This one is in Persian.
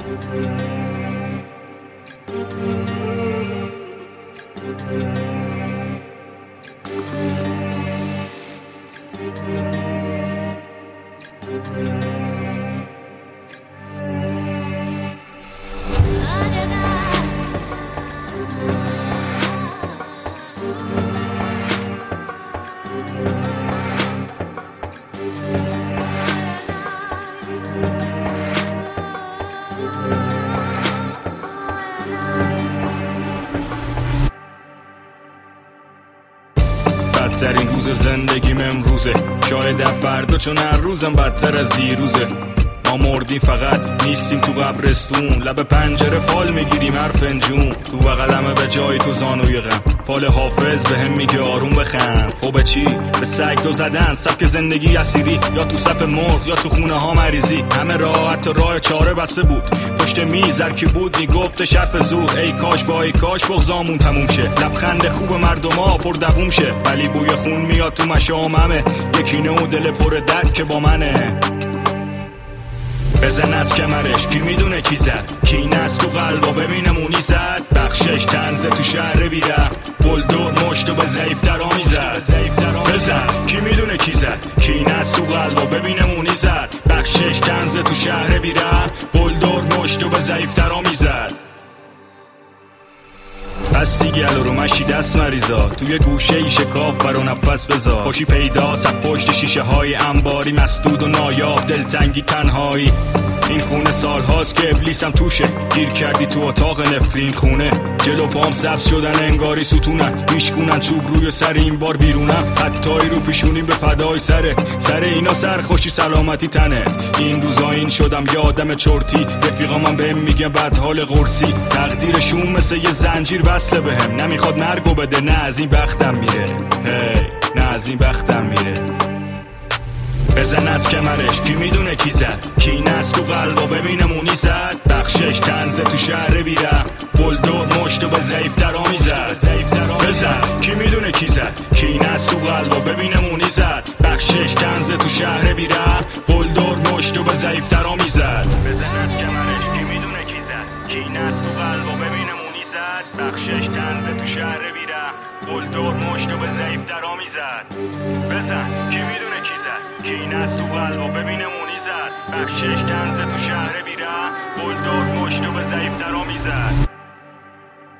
بدترین روز زندگیم امروزه، شایدم فردا چون هر روزم بدتر از دیروزه. ما مردیم فقط نیستیم تو قبرستون، لب پنجره فال میگیریم هر فنجون. تو بغلمه به جای تو زانوی غم، فال حافظ به هم میگه آروم بخند. خب چی؟ به سگ دو زدن، سبک زندگی اسیری، یا تو صف مرغ یا تو خونه ها مریضی. همه راحت راه چاره بسته بود، پشت میز هر کی بود میگفت شرف زور. ای کاش وای کاش بغضامون تموم شه، لبخند خوب مردما پر دووم شه. ولی بوی خون میاد تو مشاممه، یکی نو دل پر درد که با منه. بزن از کمرش کی میدونه کی زد، کی نست تو قلب و ببینم اونی زد. بخشش تنزه تو شهر بیره، بلدور مشتو به ضعیف درا میزد. بزن کی میدونه کی زد، کی نست تو قلب و ببینم اونی زد. بخشش تنزه تو شهر بیره، بلدور مشتو به ضعیف درا میزد. پس دیگه رو مشی دست مریضا، توی گوشه ای شکاف برو نفس بذار. خوشی پیداست از پشت شیشه های انباری، مسدود و نایاب دلتنگی تنهایی. این خونه سال هاست که ابلیسم توشه، گیر کردی تو اتاق نفرین خونه. جلو پام سبز شدن انگاری ستونن، میشکونن چوب روی سر این بار بیرونم. خطایی رو پیشونیم به فدای سرت، سر اینا سرخوشی سلامتی تنت. این روزا این شدم یادم چرتی، رفیقا من بهم میگن بد حال قرصی. تقدیرشون مثل یه زنجیر وصله بهم، نمیخواد مرگو بده نه از این بختم میره. هی نه از این بختم میره. بزن از کمرش کی میدونه کی زد، کی نست تو قلب و ببینم اونی زد. بخشش تنزه تو شهر بیره، بلدور مشتو به ضعیف درا میزد. بزن کی میدونه کی زد، کی نست تو قلب و ببینم اونی زد. بخشش تنزه تو شهر بیره، بلدور مشتو به ضعیف درا میزد. بزن از کمرش کی میدونه کی زد، کی نست تو قلب و ببینم اونی زد. بخشش تنزه تو شهر بیره، بلدور مشتو به ضعیف درا میزد. بزن کی میدونه کی زد، کی نست تو قلب و ببینم اونی زد. بخشش تنزه تو شهر بیره، بلدور مشتو به ضعیف درا میزد.